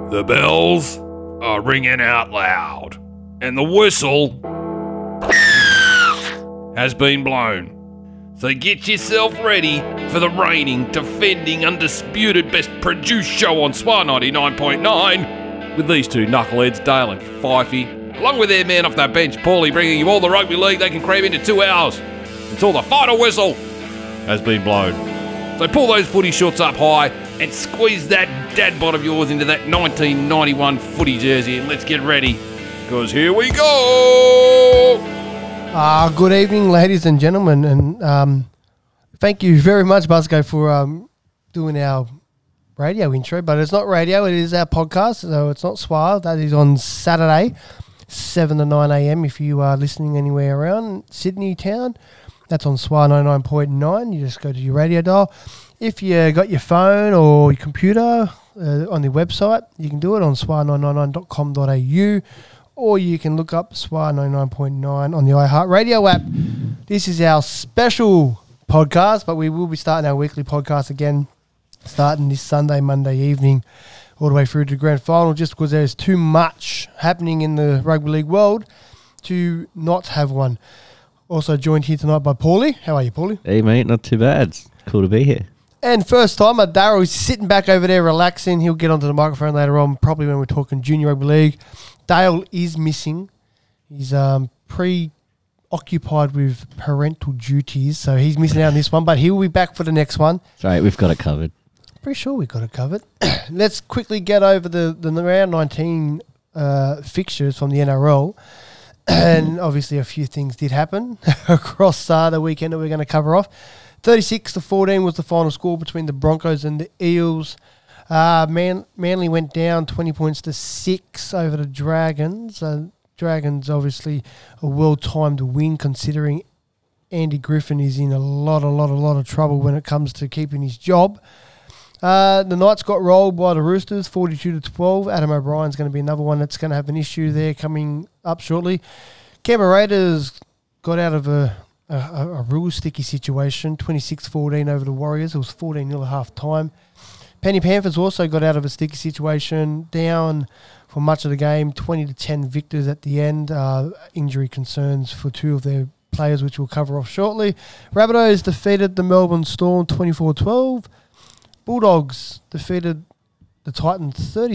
The bells are ringing out loud, and the whistle has been blown. So get yourself ready for the reigning, defending, undisputed best produced show on Spa 99.9 with these two knuckleheads, Dale and Fifey, along with their man off that bench, Paulie, bringing you all the rugby league they can cram into 2 hours until the final whistle has been blown. So pull those footy shorts up high and squeeze that dad bod of yours into that 1991 footy jersey, and let's get ready, because here we go! Good evening, ladies and gentlemen, and thank you very much, Busco, for doing our radio intro. But it's not radio; it is our podcast, so it's not SWA. That is on Saturday, 7 to 9 a.m. If you are listening anywhere around Sydney town, that's on SWA 99.9. You just go to your radio dial. If you got your phone or your computer on the website, you can do it on swa999.com.au. Or you can look up SWA 99.9 on the iHeartRadio app. This is our special podcast, but we will be starting our weekly podcast again, starting this Sunday, Monday evening, all the way through to the grand final, just because there's too much happening in the rugby league world to not have one. Also joined here tonight by Paulie. How are you, Paulie? Hey, mate, not too bad. It's cool to be here. And first time, Darryl is sitting back over there relaxing. He'll get onto the microphone later on, probably when we're talking junior rugby league. Dale is missing. He's preoccupied with parental duties, so he's missing out on this one, but he will be back for the next one. That's right, we've got it covered. Pretty sure we've got it covered. Let's quickly get over the round 19 fixtures from the NRL. And obviously a few things did happen across the weekend that we're going to cover off. 36-14 was the final score between the Broncos and the Eels. Manly went down 20 points to 6 over the Dragons. Dragons obviously a well-timed win, considering Andy Griffin is in a lot of trouble when it comes to keeping his job. The Knights got rolled by the Roosters 42-12. Adam O'Brien's going to be another one that's going to have an issue there coming up shortly. Canberra Raiders got out of a real sticky situation, 26-14 over the Warriors. It was 14-0 at half time. Penny Panthers also got out of a sticky situation, down for much of the game, 20-10 victors at the end. Injury concerns for 2 of their players, which we'll cover off shortly. Rabbitohs defeated the Melbourne Storm 24-12. Bulldogs defeated the Titans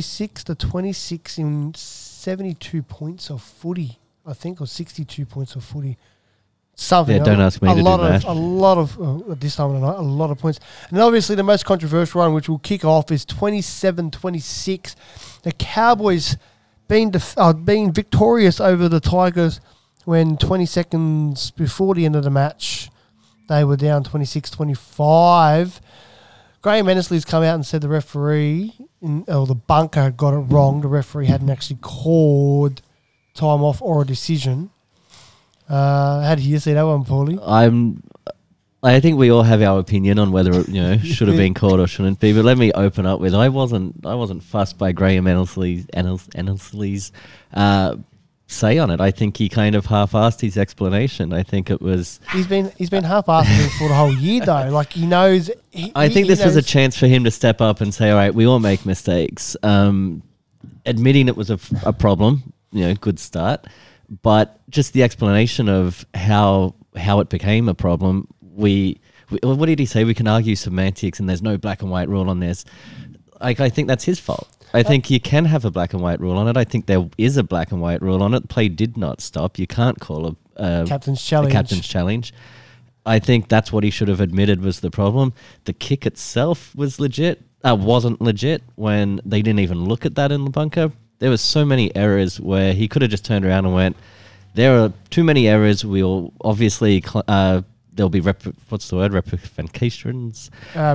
36-26 in 72 points of footy, I think, or 62 points of footy. Something. Yeah, don't ask me to do that. A lot of this time of the night, a lot of points. And obviously the most controversial one, which will kick off, is 27-26. The Cowboys being victorious over the Tigers when 20 seconds before the end of the match, they were down 26-25. Graham Ennisley's come out and said the referee, the bunker, had got it wrong. The referee hadn't actually called time off or a decision. How do you see that one, Paulie? I think we all have our opinion on whether it should have been called or shouldn't be. But let me open up with I wasn't fussed by Graham Ennisley's say on it. I think he kind of half-assed his explanation. I think it was he's been half-assing for the whole year though. Like he knows. I think this was a chance for him to step up and say, "All right, we all make mistakes." Admitting it was a problem, good start. But just the explanation of how it became a problem, we what did he say? We can argue semantics, and there's no black and white rule on this. I think that's his fault. I think you can have a black and white rule on it. I think there is a black and white rule on it. Play did not stop. You can't call a captain's challenge. I think that's what he should have admitted was the problem. The kick itself was wasn't legit when they didn't even look at that in the bunker. There were so many errors where he could have just turned around and went, there are too many errors. We'll obviously, there'll be reprimandations.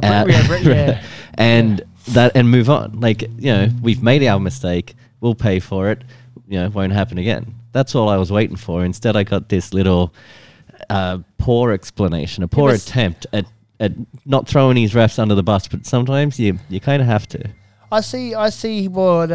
And move on. We've made our mistake. We'll pay for it. It won't happen again. That's all I was waiting for. Instead, I got this little poor explanation, a poor attempt at not throwing his refs under the bus. But sometimes you kind of have to. I see what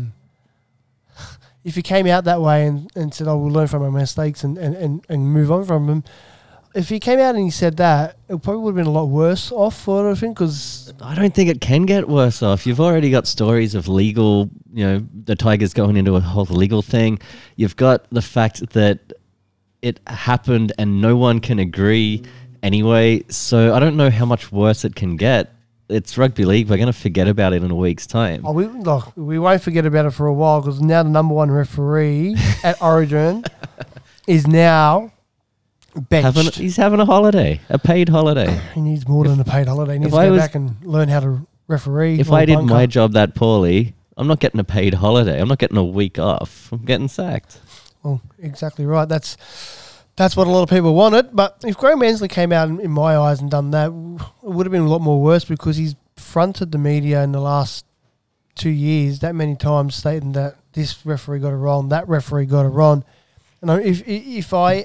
if he came out that way and said, we'll learn from our mistakes and move on from them. If he came out and he said that, it probably would have been a lot worse off for it, I think, because... I don't think it can get worse off. You've already got stories of legal the Tigers going into a whole legal thing. You've got the fact that it happened and no one can agree anyway. So I don't know how much worse it can get. It's rugby league. We're going to forget about it in a week's time. Oh, we won't forget about it for a while because now the number one referee at Origin is now benched. He's having a holiday, a paid holiday. He needs more than a paid holiday. He needs to go back and learn how to referee. If I did my job that poorly, I'm not getting a paid holiday. I'm not getting a week off. I'm getting sacked. Well, exactly right. That's what a lot of people wanted. But if Graham Mansley came out in my eyes and done that, it would have been a lot more worse because he's fronted the media in the last 2 years that many times stating that this referee got it wrong, that referee got it wrong. And if I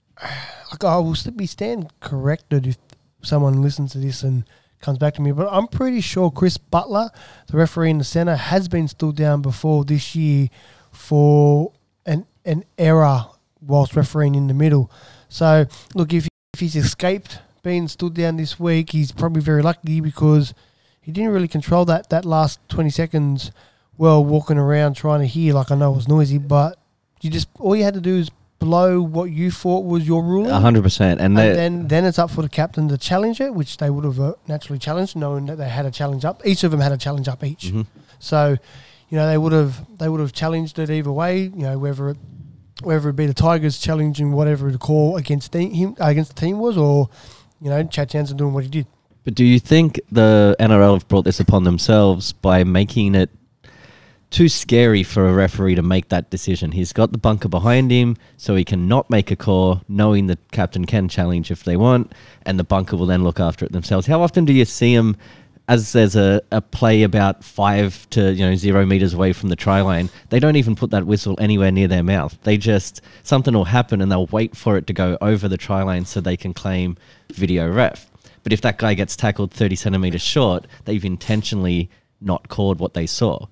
will be stand corrected if someone listens to this and comes back to me, but I'm pretty sure Chris Butler, the referee in the centre, has been stood down before this year for an error whilst refereeing in the middle. So, look, if he's escaped being stood down this week, he's probably very lucky because he didn't really control that last 20 seconds well walking around trying to hear. Like, I know it was noisy, but all you had to do is blow what you thought was your ruling. 100%. And then it's up for the captain to challenge it, which they would have naturally challenged, knowing that they had a challenge up. Each of them had a challenge up each. Mm-hmm. So, they would have challenged it either way, whether it be the Tigers challenging whatever the call against the team was, or Chad Jansen doing what he did. But do you think the NRL have brought this upon themselves by making it too scary for a referee to make that decision? He's got the bunker behind him, so he can not make a call, knowing the captain can challenge if they want, and the bunker will then look after it themselves. How often do you see him, as there's a play about 5 to 0 meters away from the try line, they don't even put that whistle anywhere near their mouth. Something will happen and they'll wait for it to go over the try line so they can claim video ref. But if that guy gets tackled 30 centimeters short, they've intentionally not called what they saw.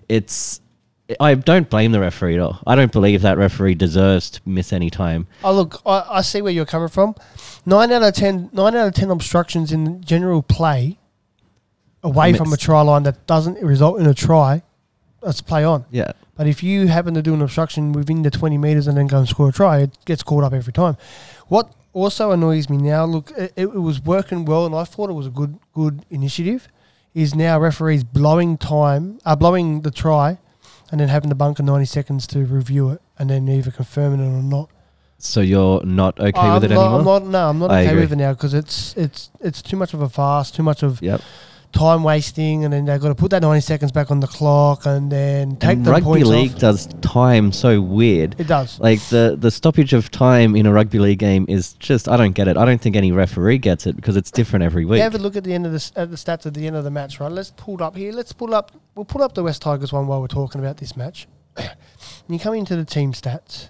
I don't blame the referee at all. I don't believe that referee deserves to miss any time. Oh, look, I see where you're coming from. 9 out of 10 obstructions in general play away from a try line that doesn't result in a try, let's play on. Yeah. But if you happen to do an obstruction within the 20 metres and then go and score a try, it gets called up every time. What also annoys me now, look, it was working well and I thought it was a good initiative, is now referees blowing the try and then having the bunker 90 seconds to review it and then either confirming it or not. So you're not okay with it anymore? I'm not okay with it now because it's too much of a farce, too much of time wasting, and then they've got to put that 90 seconds back on the clock and then take the points off. Rugby league does time so weird. It does. Like the stoppage of time in a rugby league game is just, I don't get it. I don't think any referee gets it because it's different every week. You have a look at the end of the stats at the end of the match, right? Let's pull it up here. We'll pull up the West Tigers one while we're talking about this match. And you come into the team stats.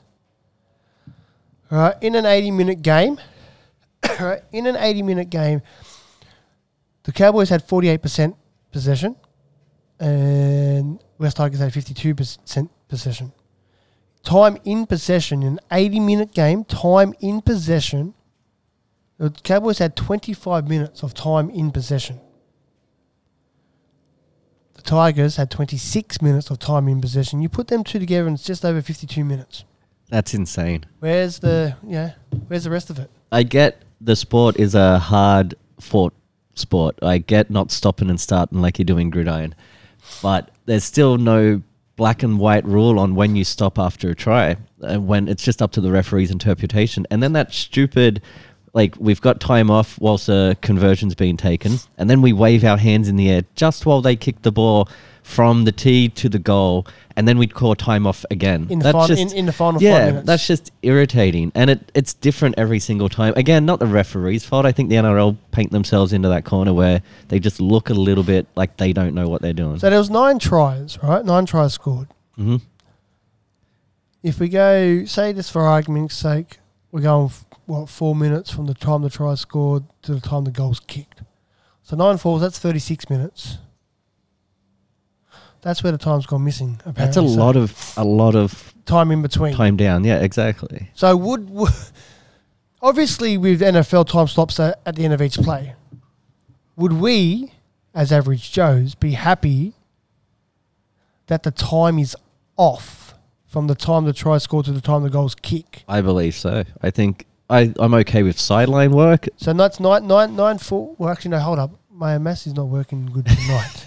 All right, in an 80-minute game, the Cowboys had 48% possession and West Tigers had 52% possession. Time in possession, in an 80-minute game, time in possession, the Cowboys had 25 minutes of time in possession. The Tigers had 26 minutes of time in possession. You put them two together and it's just over 52 minutes. That's insane. Where's the rest of it? I get the sport is a hard-fought sport. I get not stopping and starting like you're doing gridiron. But there's still no black and white rule on when you stop after a try, when it's just up to the referee's interpretation. And then that stupid, we've got time off whilst a conversion's being taken, and then we wave our hands in the air just while they kick the ball from the tee to the goal, and then we'd call time off again. In the final 5 minutes. That's just irritating. And it's different every single time. Again, not the referee's fault. I think the NRL paint themselves into that corner where they just look a little bit like they don't know what they're doing. So there was 9 tries, right? 9 tries scored. Mm-hmm. If we go, say just for argument's sake, we're going, 4 minutes from the time the try scored to the time the goal's kicked. So 9 falls, that's 36 minutes. That's where the time's gone missing, apparently. That's a lot of time in between. Time down, yeah, exactly. So would obviously with NFL time stops at the end of each play, would we, as average Joes, be happy that the time is off from the time the try scored to the time the goal's kick. I believe so. I think I'm okay with sideline work. So that's 9-4. Well, actually, no, hold up. My maths is not working good tonight.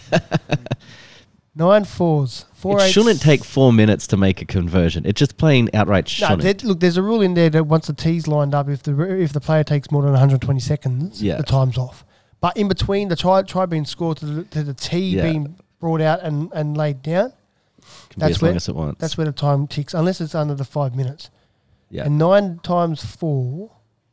9 4s. 4 It 8s. shouldn't take 4 minutes to make a conversion. It's just plain outright shouldn't. Look, there's a rule in there that once the tee's lined up, if the player takes more than 120 seconds, the time's off. But in between the try being scored to the tee being brought out and laid down, Can be as long as it wants. that's where the time ticks, unless it's under the 5 minutes. Yeah. And 9 times 4...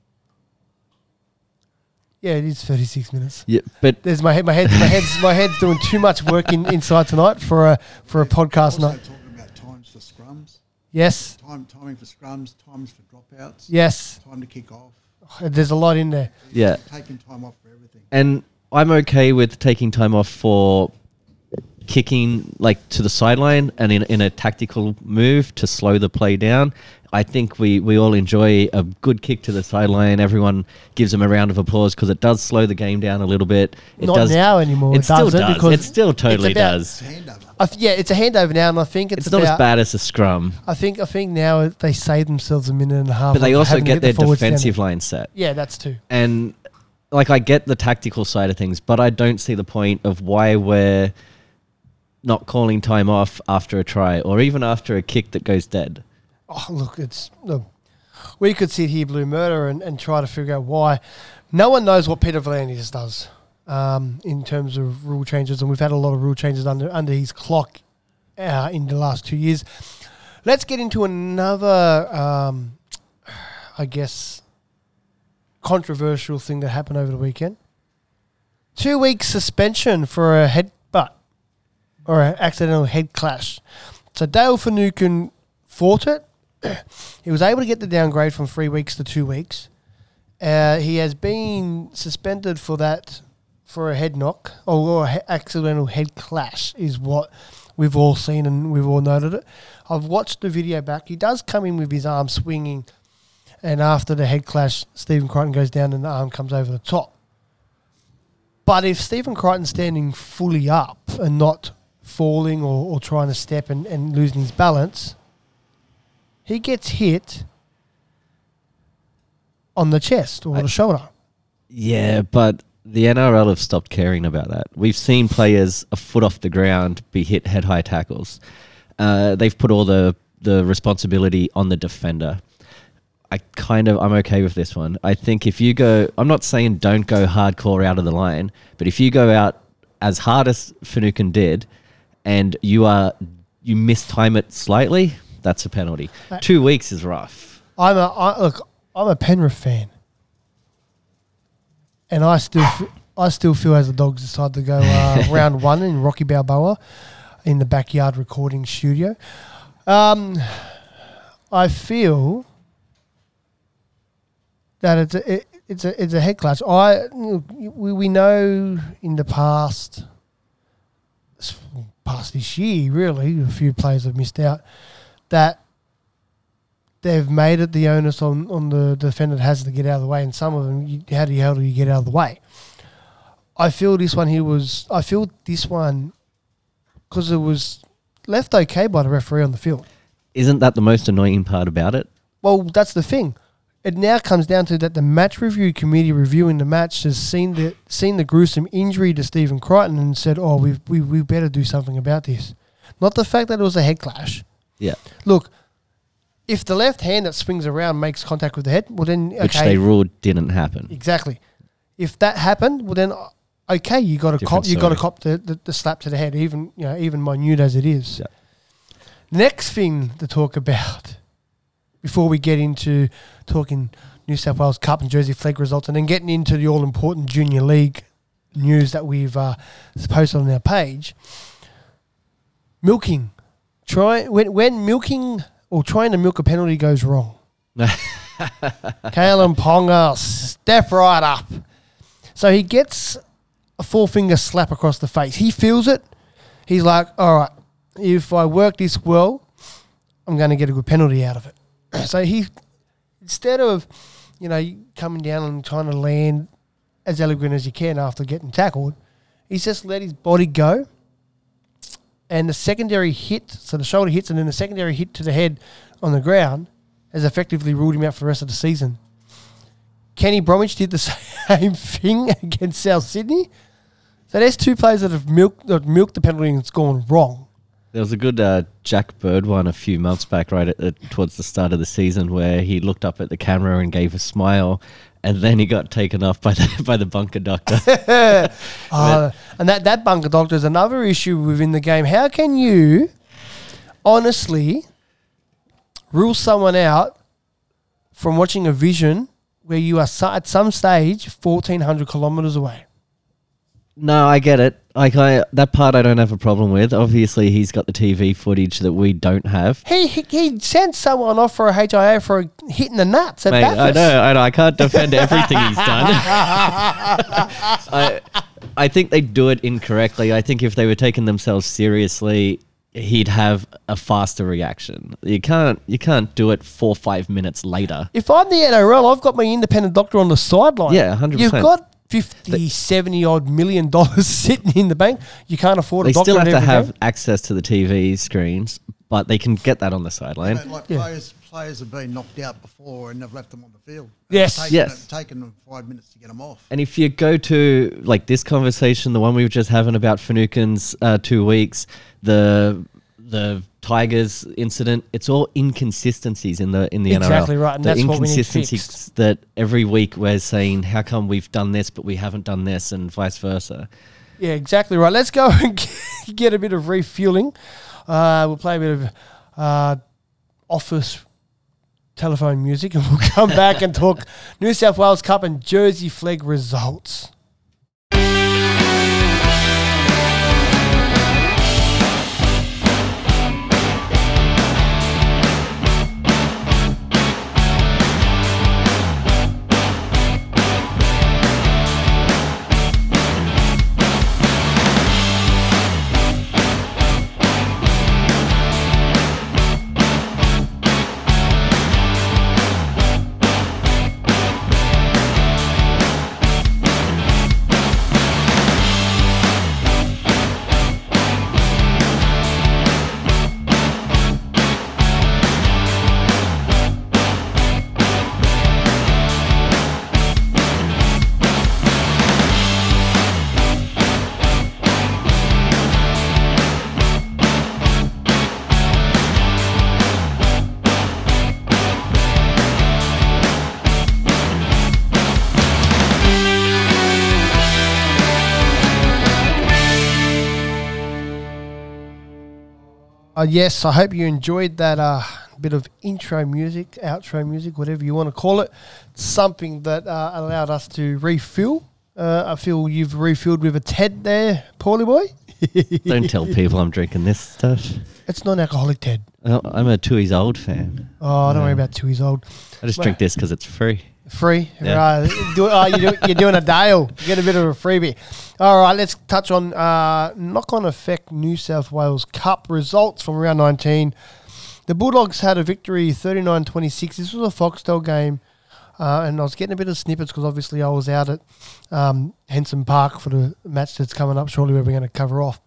Yeah, it is 36 minutes. Yeah, but There's my head's doing too much work inside tonight for a podcast Also night. talking about times for scrums, Yes, timing for scrums, times for dropouts, yes. time to kick off, There's a lot in there. yeah. taking time off for everything. And I'm okay with taking time off for kicking like to the sideline and in a tactical move to slow the play down. I think we all enjoy a good kick to the sideline. Everyone gives them a round of applause because it does slow the game down a little bit. It Not does now anymore. It still doesn't, does. because It still totally it's about- does. It's handover. Yeah, it's a handover now, and I think It's not as bad as a scrum, I think now they save themselves a minute and a half. but they of also having to get their the forwards down defensive there. line set. Yeah, that's too. And like I get the tactical side of things, but I don't see the point of why we're not calling time off after a try or even after a kick that goes dead. Oh, look, we could sit here, Blue Murder, and try to figure out why. No one knows what Peter V'landys does in terms of rule changes, and we've had a lot of rule changes under his clock in the last 2 years. Let's get into another, I guess, controversial thing that happened over the weekend. 2 week suspension for a headbutt or an accidental head clash. So Dale Finucane fought it. He was able to get the downgrade from 3 weeks to 2 weeks. He has been suspended for that, for a head knock or accidental head clash is what we've all seen and we've all noted it. I've watched the video back. He does come in with his arm swinging, and after the head clash, Stephen Crichton goes down and the arm comes over the top. But if Stephen Crichton's standing fully up and not falling or trying to step and losing his balance, he gets hit on the chest or the shoulder. Yeah, but the NRL have stopped caring about that. We've seen players a foot off the ground be hit head-high tackles. They've put all the responsibility on the defender. I'm okay with this one. I think if you go, I'm not saying don't go hardcore out of the line, but if you go out as hard as Finucane did and you mistime it slightly, that's a penalty. 2 weeks is rough. I'm a Penrith fan, and I still feel as the Dogs decide to go round one in Rocky Balboa in the backyard recording studio. I feel that it's a head clash. We know in the past this year, really, a few players have missed out, that they've made it the onus on the defender that has to get out of the way, and some of them, how do you get out of the way? I feel this one because it was left okay by the referee on the field. Isn't that the most annoying part about it? Well, that's the thing. It now comes down to that the match review committee reviewing the match has seen the gruesome injury to Stephen Crichton and said, "Oh, we better do something about this." Not the fact that it was a head clash. Yeah. Look, if the left hand that swings around makes contact with the head, well then okay. Which they ruled didn't happen. Exactly. If that happened, well then okay, you got to cop the slap to the head, even minute as it is. Yeah. Next thing to talk about before we get into talking New South Wales Cup and Jersey Flegg results, and then getting into the all important Junior League news that we've posted on our page. Milking. When milking or trying to milk a penalty goes wrong. Kalen Ponga, step right up. So he gets a 4-finger slap across the face. He feels it. He's like, all right, if I work this well, I'm going to get a good penalty out of it. So he, instead of, coming down and trying to land as elegant as he can after getting tackled, he's just let his body go. and the secondary hit, so the shoulder hits and then the secondary hit to the head on the ground has effectively ruled him out for the rest of the season. Kenny Bromwich did the same thing against South Sydney. So there's two players that have milked the penalty and it's gone wrong. There was a good Jack Bird one a few months back, right towards the start of the season, where he looked up at the camera and gave a smile, and then he got taken off by the bunker doctor. And that bunker doctor is another issue within the game. How can you honestly rule someone out from watching a vision where you are at some stage 1,400 kilometres away? No, I get it. That part I don't have a problem with. Obviously, he's got the TV footage that we don't have. He sent someone off for a HIA for hitting the nuts at Mate, Bathurst. I know. I can't defend everything he's done. I think they do it incorrectly. I think if they were taking themselves seriously, he'd have a faster reaction. You can't do it 4 or 5 minutes later. If I'm the NRL, I've got my independent doctor on the sideline. Yeah, 100%. You've got 50, 70 odd $1 million sitting in the bank. You can't afford a They doctor. still have to every have game. access to the TV screens, but they can get that on the sideline. Players have been knocked out before and they've left them on the field. Yes. It's taken them 5 minutes to get them off. And if you go to like this conversation, the one we were just having about Finucane's 2 weeks, the Tigers incident, it's all inconsistencies in the NRL. Exactly right, and the that's what we need inconsistencies fixed. that every week we're saying, how come we've done this but we haven't done this, and vice versa. Yeah, exactly right. Let's go and get a bit of refueling. We'll play a bit of office telephone music, and we'll come back and talk New South Wales Cup and Jersey Flegg results. Yes, I hope you enjoyed that bit of intro music, outro music, whatever you want to call it. Something that allowed us to refill. I feel you've refilled with a Ted there, Paulie boy. Don't tell people I'm drinking this stuff. It's non-alcoholic Ted. I'm a 2 years old fan. Oh, don't worry about 2 years old. I just drink this because it's free. Free? Yeah. Right. You're doing a Dale. You get a bit of a freebie. All right, let's touch on knock-on effect New South Wales Cup results from round 19. The Bulldogs had a victory 39-26. This was a Foxtel game, and I was getting a bit of snippets because obviously I was out at Henson Park for the match that's coming up shortly where we're going to cover off.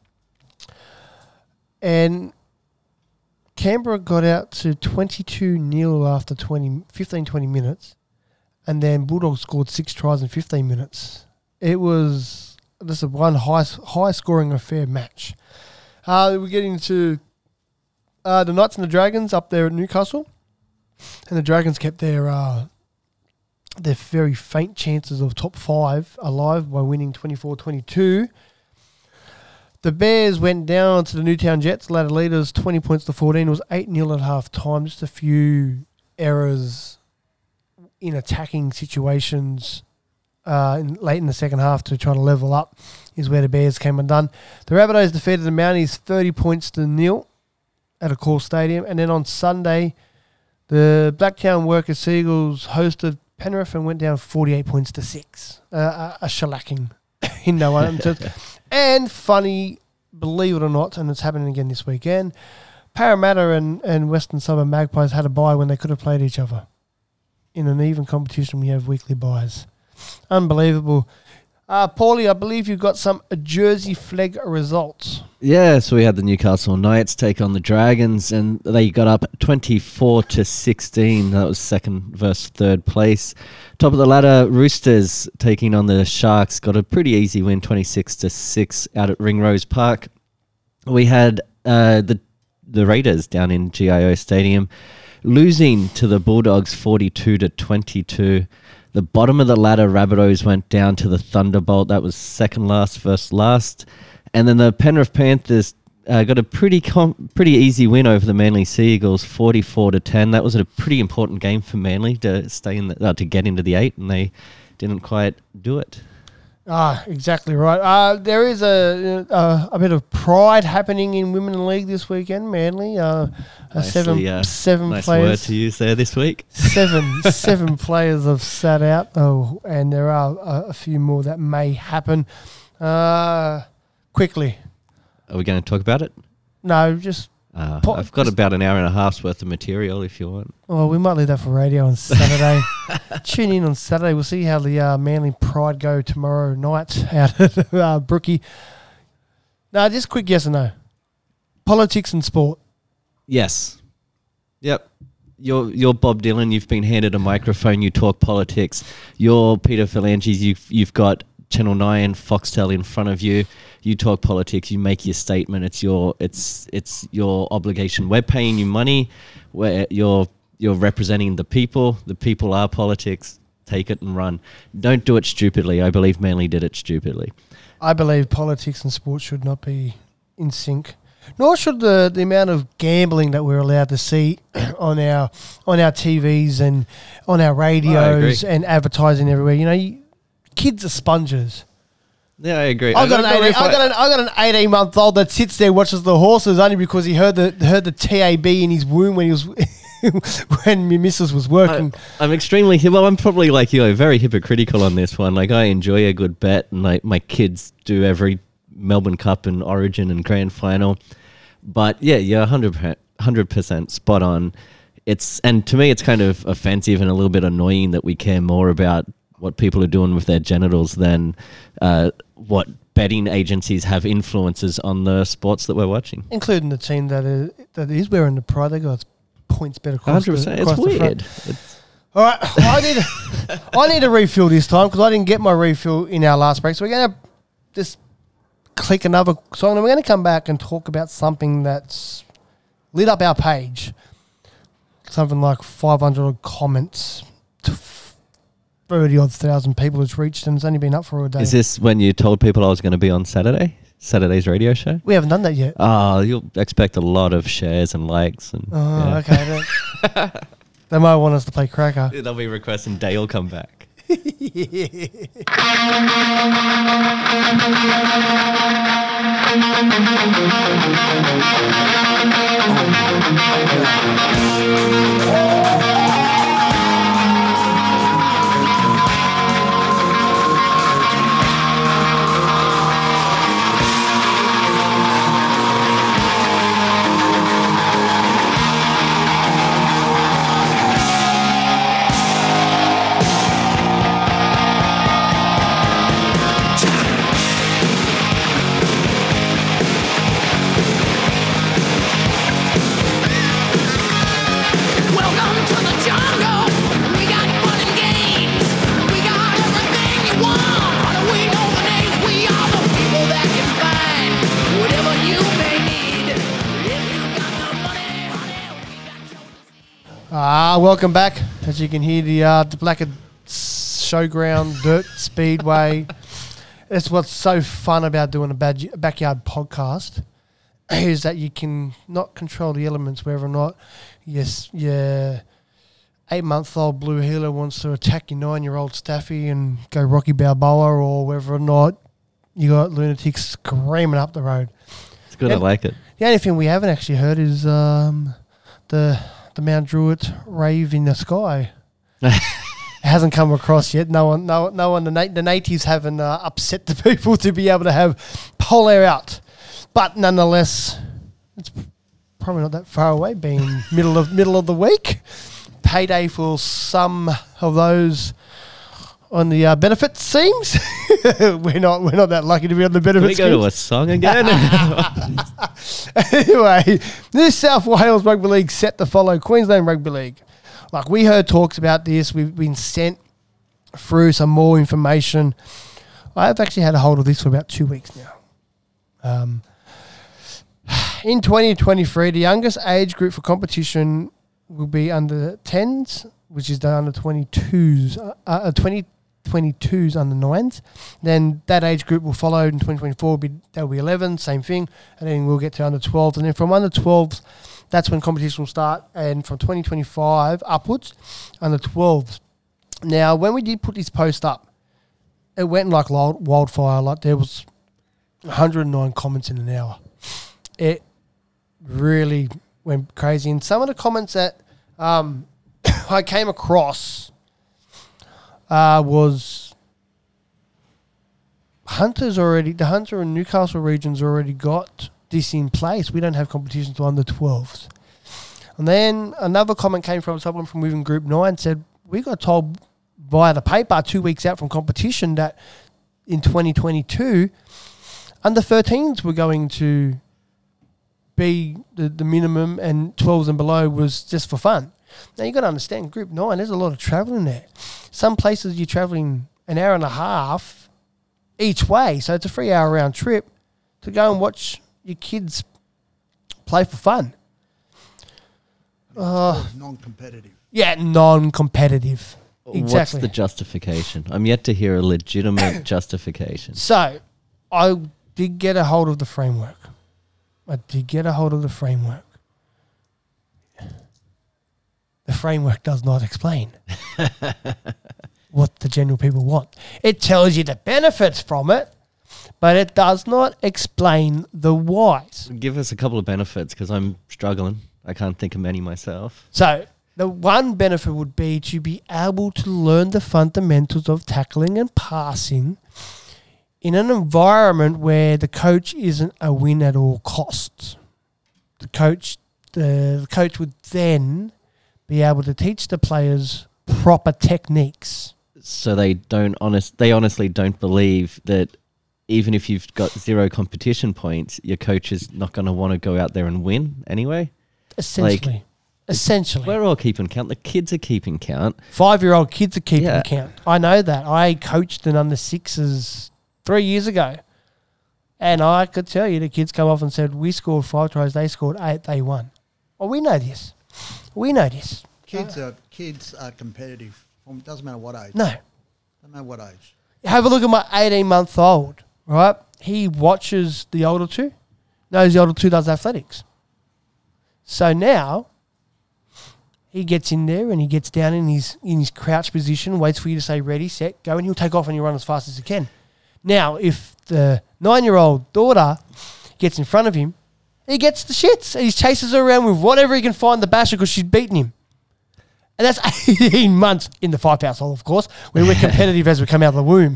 And Canberra got out to 22-0 after 15-20 minutes. And then Bulldogs scored 6 tries in 15 minutes. It was just one high-scoring affair match. We're getting to the Knights and the Dragons up there at Newcastle. And the Dragons kept their very faint chances of top 5 alive by winning 24-22. The Bears went down to the Newtown Jets, ladder leaders, 20 points to 14. It was 8-0 at half-time. Just a few errors in attacking situations late in the second half to try to level up is where the Bears came undone. The Rabbitohs defeated the Mounties 30 points to 0 at a Core Stadium. And then on Sunday, the Blacktown Workers Seagulls hosted Penrith and went down 48 points to 6. A shellacking in no one. And funny, believe it or not, and it's happening again this weekend, Parramatta and Western Suburb Magpies had a bye when they could have played each other. In an even competition, we have weekly buys. Unbelievable. Paulie, I believe you've got some Jersey flag results. Yeah, so we had the Newcastle Knights take on the Dragons, and they got up 24-16. That was second versus third place. Top of the ladder, Roosters taking on the Sharks, got a pretty easy win, 26-6 out at Ringrose Park. We had the Raiders down in GIO Stadium losing to the Bulldogs 42-22. The bottom of the ladder, Rabbitohs went down to the Thunderbolt. That was second last versus last. And then the Penrith Panthers got a pretty easy win over the Manly Sea Eagles, 44-10. That was a pretty important game for Manly to stay in to get into the 8, and they didn't quite do it. Exactly right. There is a bit of pride happening in Women League this weekend. Manly, seven nice players. Word to use there this week. Seven players have sat out. And there are a few more that may happen. Quickly. Are we going to talk about it? No, just. I've got about an hour and a half's worth of material if you want. Well, we might leave that for radio on Saturday. Tune in on Saturday. We'll see how the Manly Pride go tomorrow night out at Brookie. No, just quick yes or no. Politics and sport. Yes. Yep. You're Bob Dylan. You've been handed a microphone. You talk politics. You're Peter Phalanges. You've got Channel 9, Foxtel in front of you. You talk politics. You make your statement. It's your obligation. We're paying you money. Where you're representing the people. The people are politics. Take it and run. Don't do it stupidly. I believe Manly did it stupidly. I believe politics and sports should not be in sync. Nor should the amount of gambling that we're allowed to see on our TVs and on our radios and advertising everywhere. You know, kids are sponges. Yeah, I agree. I got an 18-month-old that sits there watches the horses only because he heard the TAB in his womb when he was when my missus was working. I'm probably like you, very hypocritical on this one. Like, I enjoy a good bet, and like my kids do every Melbourne Cup and Origin and Grand Final. But yeah, you're 100% spot on. And to me, it's kind of offensive and a little bit annoying that we care more about what people are doing with their genitals than what betting agencies have influences on the sports that we're watching. Including the team that is wearing the pride. They got points better across 100%. It's weird. All right, I need a refill this time because I didn't get my refill in our last break. So we're going to just click another song and we're going to come back and talk about something that's lit up our page. Something like 500 comments to 30-odd thousand people it's reached, and it's only been up for a day. Is this when you told people I was going to be on Saturday's radio show? We haven't done that yet. You'll expect a lot of shares and likes. Okay. They might want us to play cracker. They'll be requesting Dale come back. Welcome back. As you can hear, the Blackhead Showground Dirt Speedway. That's what's so fun about doing a backyard podcast is that you can not control the elements, whether or not your 8-month-old blue heeler wants to attack your 9-year-old Staffy and go Rocky Balboa, or whether or not you got lunatics screaming up the road. It's good. I like it. The only thing we haven't actually heard is the Mount Druitt rave in the sky. It hasn't come across yet. No one. The natives haven't upset the people to be able to have Polar out, but nonetheless, it's probably not that far away. Being middle of the week, payday for some of those on the benefit schemes. we're not that lucky to be on the benefit Can we schemes. go to a song again? Anyway, New South Wales Rugby League set to follow Queensland Rugby League. Like, we heard talks about this. We've been sent through some more information. I've actually had a hold of this for about 2 weeks now. In 2023, the youngest age group for competition will be under 10s, which is the under 22s, 2022s under 9s. Then that age group will follow in 2024. That will be 11, same thing. And then we'll get to under 12s. And then from under 12s, that's when competition will start. And from 2025 upwards, under 12s. Now, when we did put this post up, it went like wildfire. Like, there was 109 comments in an hour. It really went crazy. And some of the comments that I came across was the Hunter and Newcastle regions already got this in place. We don't have competitions to under 12s. And then another comment came from someone from within Group 9 said, we got told via the paper 2 weeks out from competition that in 2022, under 13s were going to be the minimum, and 12s and below was just for fun. Now, you got to understand, Group 9, there's a lot of travelling there. Some places you're travelling an hour and a half each way, so it's a 3-hour round trip to go and watch your kids play for fun. Non-competitive. Yeah, non-competitive. Exactly. What's the justification? I'm yet to hear a legitimate justification. So, I did get a hold of the framework. The framework does not explain what the general people want. It tells you the benefits from it, but it does not explain the whys. Give us a couple of benefits, because I'm struggling. I can't think of many myself. So, the one benefit would be to be able to learn the fundamentals of tackling and passing in an environment where the coach isn't a win at all costs. The coach would then be able to teach the players proper techniques. So they honestly don't believe that even if you've got 0 competition points, your coach is not going to want to go out there and win anyway. Essentially. We're all keeping count. The kids are keeping count. 5-year-old kids are keeping count. I know that. I coached an under 6s 3 years ago. And I could tell you the kids come off and said, we scored 5 tries, they scored 8, they won. Oh, we know this. Kids are competitive. It doesn't matter what age. No. Doesn't matter what age. Have a look at my 18-month-old, right? He watches the older two, knows the older two does athletics. So now he gets in there and he gets down in his crouch position, waits for you to say ready, set, go, and he'll take off and he'll run as fast as he can. Now, if the 9-year-old daughter gets in front of him, he gets the shits. And he chases her around with whatever he can find the basher because she's beaten him. And that's 18 months in the Fife household, of course, where we're competitive as we come out of the womb.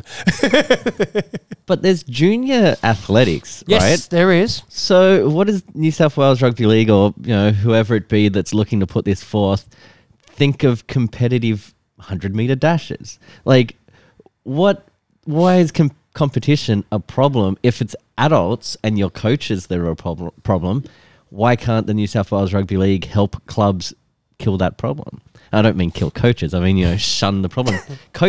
But there's junior athletics, right? Yes, there is. So what does New South Wales Rugby League, or whoever it be that's looking to put this forth, think of competitive 100-meter dashes? Like, why is competition a problem? If it's adults and your coaches that are a problem, why can't the New South Wales Rugby League help clubs kill that problem? I don't mean kill coaches. I mean, shun the problem.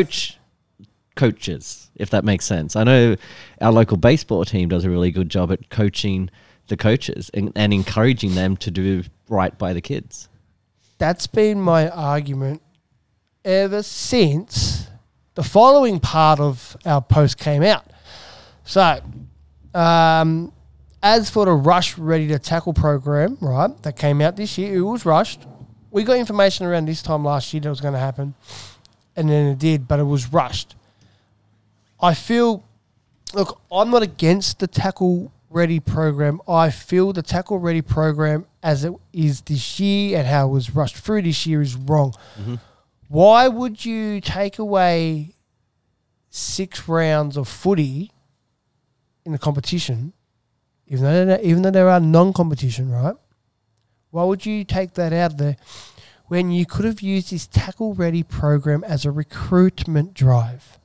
Coaches, if that makes sense. I know our local baseball team does a really good job at coaching the coaches and encouraging them to do right by the kids. That's been my argument ever since the following part of our post came out. So, as for the Rush Ready to Tackle program, right, that came out this year, it was rushed. We got information around this time last year that was going to happen, and then it did, but it was rushed. I feel, look, I'm not against the Tackle Ready program. I feel the Tackle Ready program as it is this year and how it was rushed through this year is wrong. Mm-hmm. Why would you take away 6 rounds of footy in the competition, even though there are non-competition, right? Why would you take that out there when you could have used this Tackle Ready program as a recruitment drive?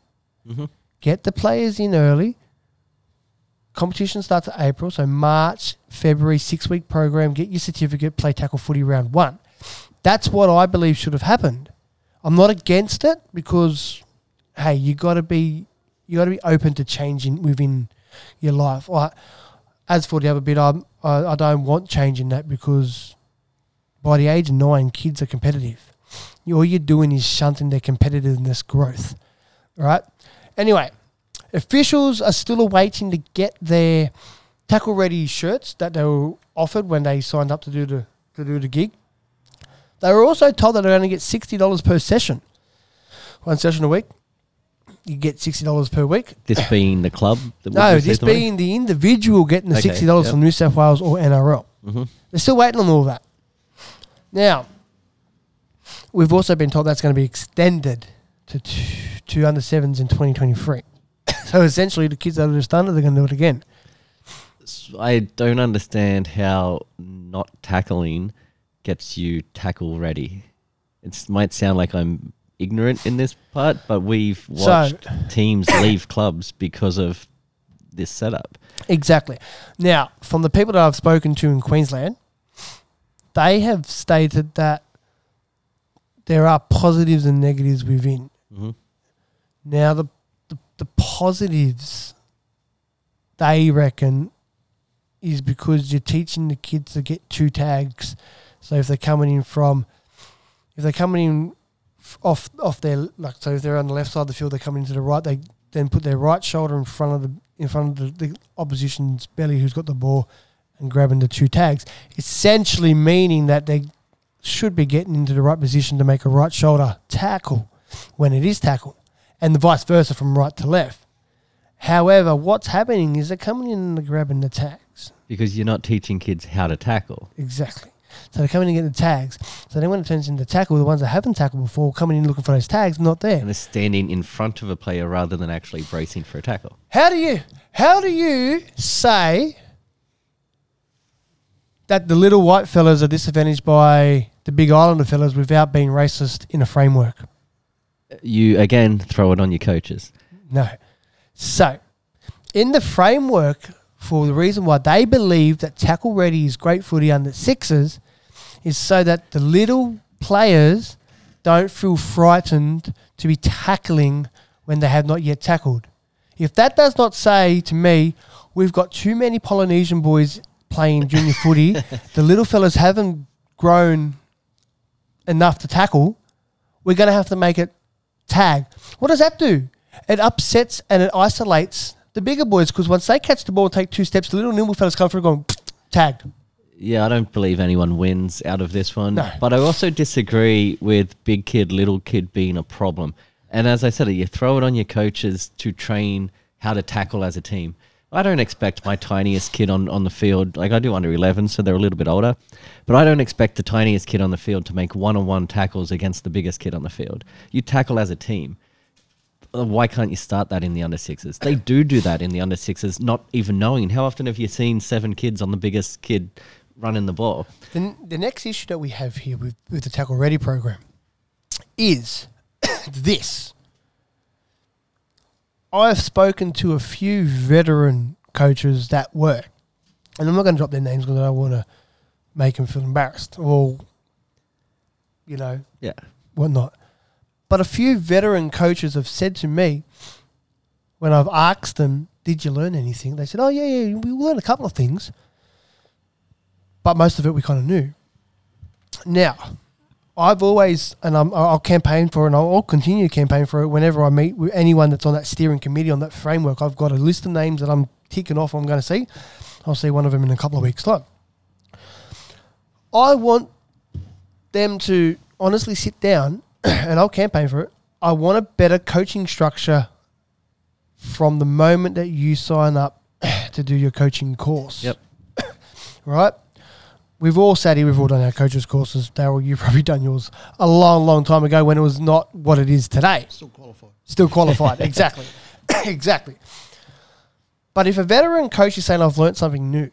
Get the players in early. Competition starts in April, so March, February, 6-week program. Get your certificate, play tackle footy round 1. That's what I believe should have happened. I'm not against it because, hey, you got to be open to changing within your life. As for the other bit, I don't want change in that because by the age of 9, kids are competitive. All you're doing is shunting their competitiveness growth. All right? Anyway, officials are still awaiting to get their tackle ready shirts that they were offered when they signed up to do the gig. They were also told that they're going to get $60 per session. 1 session a week. You get $60 per week. This being the club? No, this being the individual getting the $60 from New South Wales or NRL. Mm-hmm. They're still waiting on all that. Now, we've also been told that's going to be extended to under 7s in 2023. So essentially, the kids that are just under, they're going to do it again. I don't understand how not tackling gets you tackle ready. It might sound like I'm ignorant in this part, but we've watched teams leave clubs because of this setup. Exactly. Now, from the people that I've spoken to in Queensland, they have stated that there are positives and negatives within. Mm-hmm. Now, the positives, they reckon, is because you're teaching the kids to get 2 tags. So if they're coming in off their, like, so if they're on the left side of the field, they're coming into the right, they then put their right shoulder in front of the opposition's belly who's got the ball and grabbing the 2 tags, essentially meaning that they should be getting into the right position to make a right shoulder tackle when it is tackle, and the vice versa from right to left. However, what's happening is they're coming in and they're grabbing the tags. Because you're not teaching kids how to tackle. Exactly. So they're coming in and getting the tags. So then when it turns into tackle, the ones that haven't tackled before coming in looking for those tags, not there. And they're standing in front of a player rather than actually bracing for a tackle. How do you say that the little white fellas are disadvantaged by the big islander fellas without being racist in a framework? You, again, throw it on your coaches. No. So, in the framework, for the reason why they believe that tackle ready is great footy under 6s, is so that the little players don't feel frightened to be tackling when they have not yet tackled. If that does not say to me, we've got too many Polynesian boys playing junior footy, the little fellas haven't grown enough to tackle, we're going to have to make it tag. What does that do? It upsets and it isolates the bigger boys because once they catch the ball and take 2 steps, the little nimble fellas come through going, tagged. Yeah, I don't believe anyone wins out of this one. No. But I also disagree with big kid, little kid being a problem. And as I said, you throw it on your coaches to train how to tackle as a team. I don't expect my tiniest kid on the field, like I do under 11, so they're a little bit older, but I don't expect the tiniest kid on the field to make one-on-one tackles against the biggest kid on the field. You tackle as a team. Why can't you start that in the under 6s? They do that in the under 6s, not even knowing. How often have you seen 7 kids on the biggest kid running the ball? The next issue that we have here with the Tackle Ready program is this. I've spoken to a few veteran coaches that work, and I'm not going to drop their names because I don't want to make them feel embarrassed or, whatnot. But a few veteran coaches have said to me, when I've asked them, did you learn anything? They said, oh, yeah, we learned a couple of things, but most of it we kind of knew. Now, I've always, and I'll campaign for it, and I'll continue to campaign for it whenever I meet with anyone that's on that steering committee, on that framework. I've got a list of names that I'm ticking off I'm going to see. I'll see one of them in a couple of weeks' time. I want them to honestly sit down, and I'll campaign for it. I want a better coaching structure from the moment that you sign up to do your coaching course. Yep. Right? We've all sat here, we've all done our coaches' courses. Daryl, you've probably done yours a long, long time ago when it was not what it is today. Still qualified, exactly. Exactly. But if a veteran coach is saying, I've learnt something new,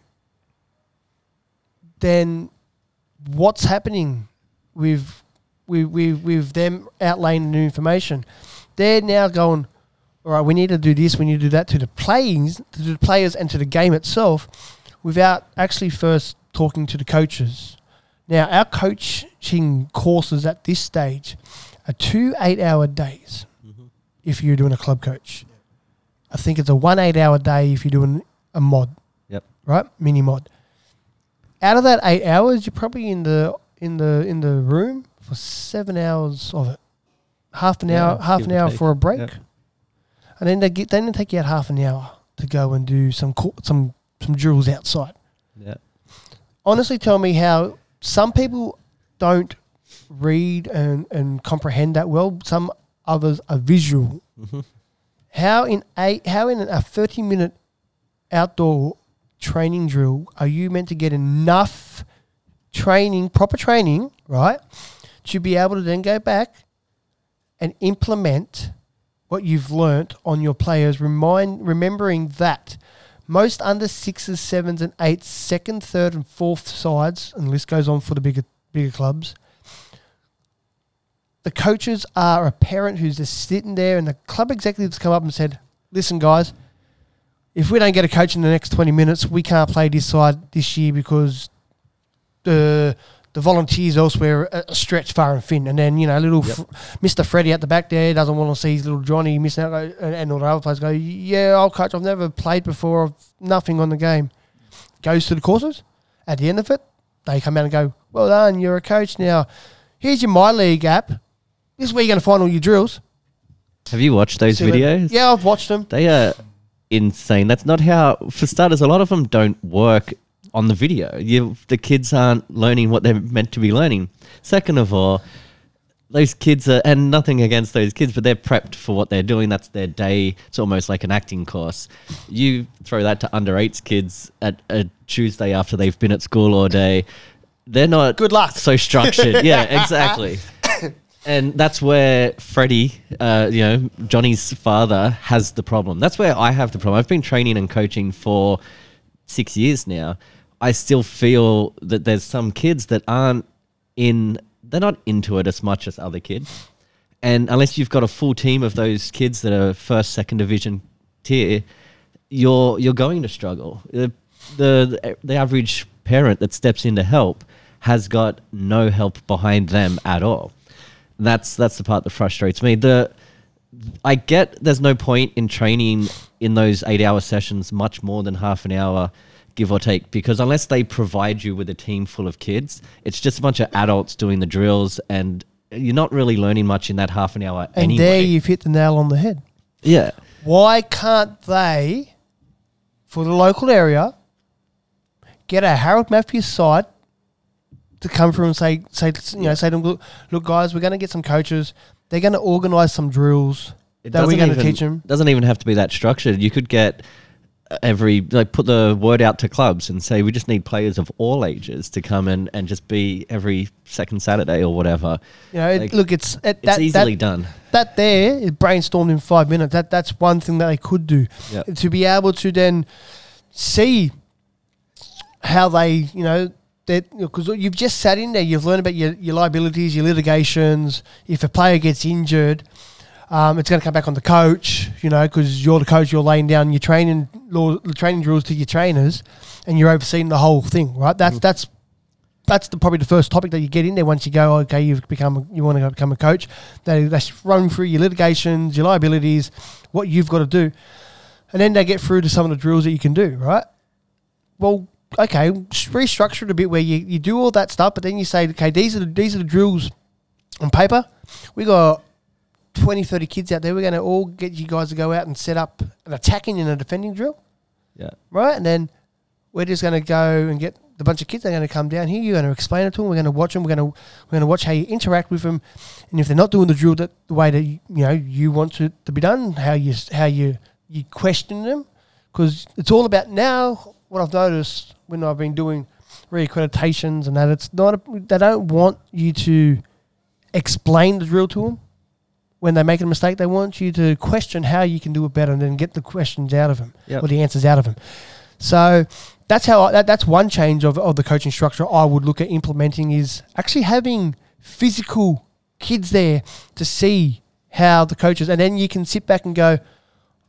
then what's happening with them outlaying the new information? They're now going, all right, we need to do this, we need to do that to the players and to the game itself without actually first talking to the coaches. Now, our coaching courses at this stage are 2 8-hour days if you're doing a club coach. I think it's a 1 8-hour day if you're doing a mod. Yep. Right? Mini mod. Out of that 8 hours, you're probably in the room for 7 hours of it. Half an hour for a break. Yep. And then they take you out half an hour to go and do some drills outside. Yeah. Honestly, tell me how some people don't read and comprehend that well. Some others are visual. Mm-hmm. How in a 30-minute outdoor training drill are you meant to get enough training, proper training, right, to be able to then go back and implement what you've learnt on your players, remembering that most under 6s, 7s and 8s, second, third and fourth sides, and the list goes on for the bigger clubs, the coaches are a parent who's just sitting there and the club executives come up and said, listen guys, if we don't get a coach in the next 20 minutes, we can't play this side this year because the volunteers elsewhere are stretched far and thin. And then, Mr. Freddie at the back there doesn't want to see his little Johnny missing out. And all the other players go, yeah, I'll coach. I've never played before. I've nothing on the game. Goes to the courses. At the end of it, they come out and go, well done, you're a coach now. Here's your My League app. This is where you're going to find all your drills. Have you watched those videos? Yeah, I've watched them. They are insane. That's not how, for starters, a lot of them don't work on the video. The kids aren't learning what they're meant to be learning. Second of all, those kids are, and nothing against those kids, but they're prepped for what they're doing. That's their day. It's almost like an acting course. You throw that to under 8s kids at a Tuesday after they've been at school all day. They're not good luck. So structured. Yeah, exactly. And that's where Freddie, Johnny's father, has the problem. That's where I have the problem. I've been training and coaching for 6 years now. I still feel that there's some kids that they're not into it as much as other kids. And unless you've got a full team of those kids that are first, second division tier, you're going to struggle. The average parent that steps in to help has got no help behind them at all. That's the part that frustrates me. I get there's no point in training in those 8-hour sessions much more than half an hour, give or take, because unless they provide you with a team full of kids, it's just a bunch of adults doing the drills and you're not really learning much in that half an hour anyway. And there you've hit the nail on the head. Yeah. Why can't they, for the local area, get a Harold Matthews side to come through and say to them, look guys, we're going to get some coaches. They're going to organise some drills that we're going to teach them. It doesn't even have to be that structured. You could get put the word out to clubs and say we just need players of all ages to come in and just be every second Saturday or whatever. It's easily done. That there is brainstormed in 5 minutes. That's one thing that they could do. Yep. To be able to then see how they, because you've just sat in there, you've learned about your liabilities, your litigations. If a player gets injured, it's going to come back on the coach, because you're the coach, you're laying down your training drills to your trainers and you're overseeing the whole thing, right? That's probably the first topic that you get in there once you go, okay, you want to become a coach. They run through your litigations, your liabilities, what you've got to do. And then they get through to some of the drills that you can do, right? Well, okay, restructure it a bit where you do all that stuff, but then you say, okay, these are the drills on paper. We got 20, 30 kids out there. We're going to all get you guys to go out and set up an attacking and a defending drill. Yeah. Right? And then we're just going to go and get the bunch of kids. They're going to come down here. You're going to explain it to them. We're going to watch them. We're going to watch how you interact with them. And if they're not doing the drill the way that you want it to be done, how you question them, because it's all about now. What I've noticed when I've been doing reaccreditations and that, it's not they don't want you to explain the drill to them. When they make a mistake, they want you to question how you can do it better and then get the questions out of them or the answers out of them. So that's that's one change of the coaching structure I would look at implementing, is actually having physical kids there to see how the coaches, and then you can sit back and go,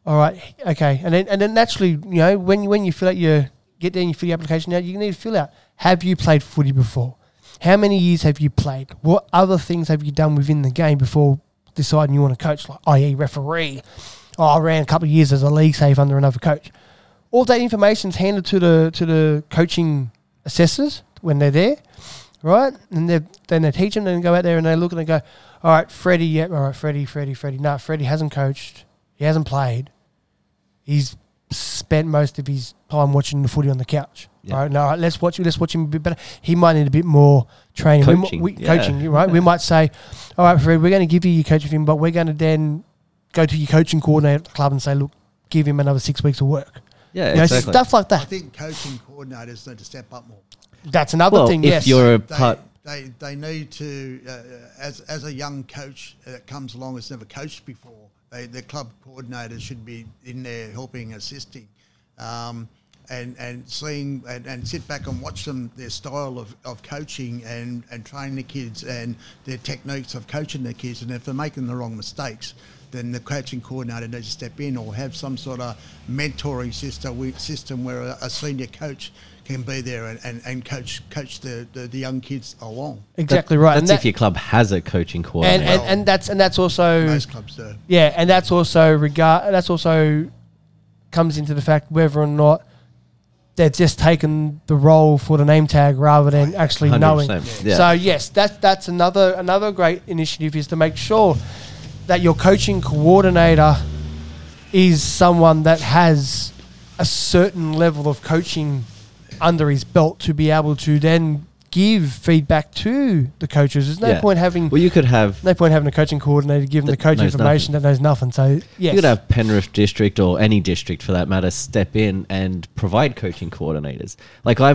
All right, okay, and then naturally, when you fill out get there and you fill your application out, you need to fill out, have you played footy before? How many years have you played? What other things have you done within the game before deciding you want to coach, like i.e. referee? Oh, I ran a couple of years as a league save under another coach. All that information's handed to the coaching assessors when they're there, right? And then they teach them, then go out there and they look and they go, all right, Freddie, yeah, all right, Freddie. No, Freddie hasn't coached. He hasn't played. He's spent most of his time watching the footy on the couch. Yeah. All right, no, let's watch him a bit better. He might need a bit more training. Coaching, right? We might say, all right, Fred, we're going to give you your coaching thing, but we're going to then go to your coaching coordinator at the club and say, look, give him another 6 weeks of work. Yeah, exactly. Stuff like that. I think coaching coordinators need to step up more. That's another thing, yes. If you're a part... They need to, as a young coach that comes along that's never coached before, the club coordinators should be in there helping, assisting, and seeing and sit back and watch them, their style of coaching and training the kids and their techniques of coaching the kids. And if they're making the wrong mistakes, then the coaching coordinator needs to step in or have some sort of mentoring system where a senior coach can be there and coach the young kids along. Exactly right. That's if your club has a coaching coordinator. And that's also most clubs do. Yeah, and that's also comes into the fact whether or not they've just taken the role for the name tag rather than actually knowing. Yeah. So yes, that's another great initiative is to make sure that your coaching coordinator is someone that has a certain level of coaching under his belt to be able to then give feedback to the coaches. There's no point having... Well, you could have... No point having a coaching coordinator giving the coach information that knows nothing. So, yes. You could have Penrith District or any district for that matter step in and provide coaching coordinators. Like I'm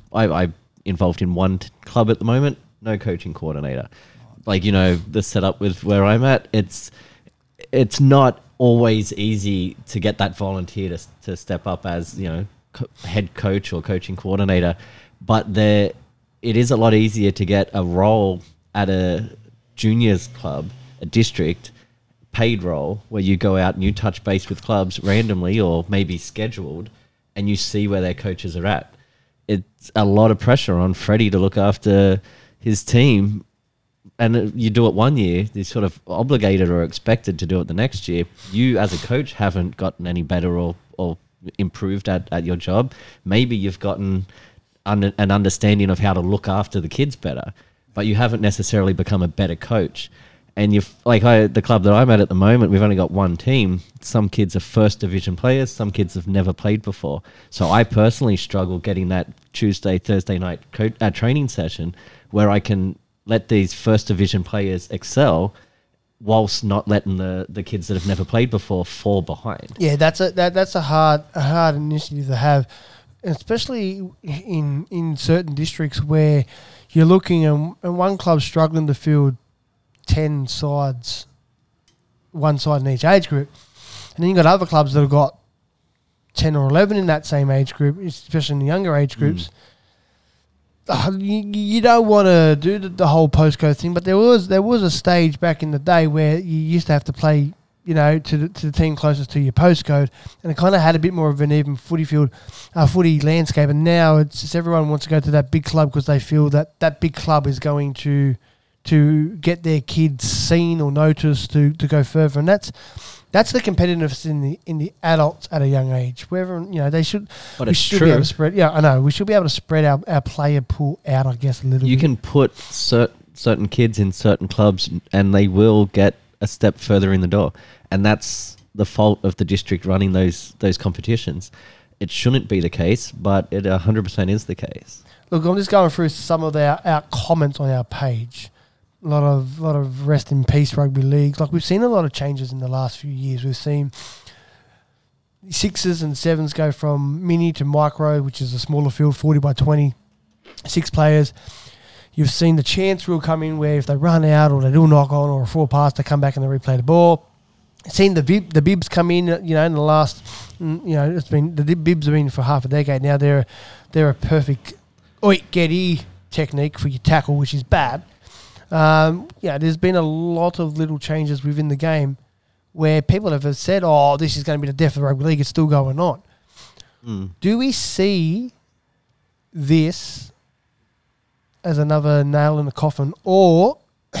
involved in one club at the moment, no coaching coordinator. Like, the setup with where I'm at, it's not always easy to get that volunteer to step up as, head coach or coaching coordinator, but it is a lot easier to get a role at a juniors club, a district paid role where you go out and you touch base with clubs randomly or maybe scheduled and you see where their coaches are at. It's a lot of pressure on Freddie to look after his team, and you do it one year, you're sort of obligated or expected to do it the next year. You as a coach haven't gotten any better or improved at your job. Maybe you've gotten an understanding of how to look after the kids better, but you haven't necessarily become a better coach. And the club that I'm at the moment, we've only got one team. Some kids are first division players, some kids have never played before. So I personally struggle getting that Tuesday, Thursday night training session where I can let these first division players excel whilst not letting the kids that have never played before fall behind. Yeah, that's a hard initiative to have, especially in certain districts where you're looking and one club's struggling to field 10 sides, one side in each age group, and then you've got other clubs that have got 10 or 11 in that same age group, especially in the younger age groups. You don't want to do the whole postcode thing, but there was a stage back in the day where you used to have to play, to the team closest to your postcode, and it kind of had a bit more of an even footy landscape. And now it's just everyone wants to go to that big club because they feel that big club is going to get their kids seen or noticed to go further, and that's the competitiveness in the adults at a young age. Wherever they should, but we should be able to spread. Yeah, I know we should be able to spread our player pool out. I guess a little. You bit. can put certain kids in certain clubs, and they will get a step further in the door, and that's the fault of the district running those competitions. It shouldn't be the case, but it 100% is the case. Look, I'm just going through some of our comments on our page. A lot of rest in peace rugby leagues. Like we've seen a lot of changes in the last few years. We've seen 6s and 7s go from mini to micro, which is a smaller field, 40 by 20, 6 players. You've seen the chance rule come in where if they run out or they do a knock on or a 4 pass, they come back and they replay the ball. Seen the bibs come in, in the last, it's been the bibs have been for half a decade now. They're a perfect get technique for your tackle, which is bad. There's been a lot of little changes within the game where people have said, "Oh, this is going to be the death of the rugby league." It's still going on. Do we see this as another nail in the coffin, or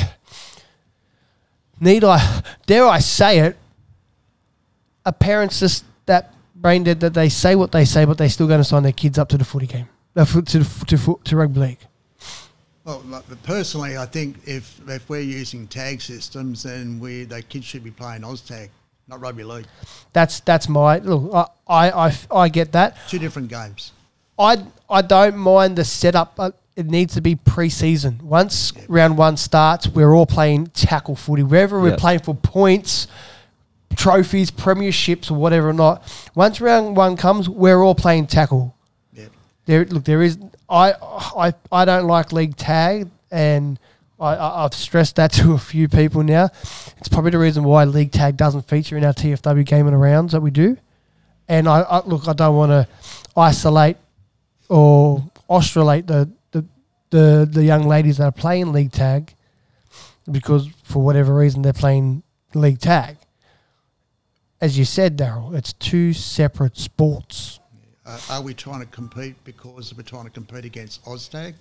dare I say it, are parents just that brain dead that they say what they say, but they still going to sign their kids up to the footy game, to rugby league? Well, personally, I think if we're using tag systems, then the kids should be playing OzTag, not rugby league. That's my look. I get that. Two different games. I don't mind the setup, but it needs to be pre-season. Once round one starts, we're all playing tackle footy. Wherever we're playing for points, trophies, premierships, or whatever or not. Once round one comes, we're all playing tackle. There is. I don't like league tag, and I've stressed that to a few people now. It's probably the reason why league tag doesn't feature in our TFW game and rounds that we do. And I don't want to isolate or ostracate the young ladies that are playing league tag because for whatever reason they're playing league tag. As you said, Daryl, it's two separate sports. Are we trying to compete because we're trying to compete against OzTag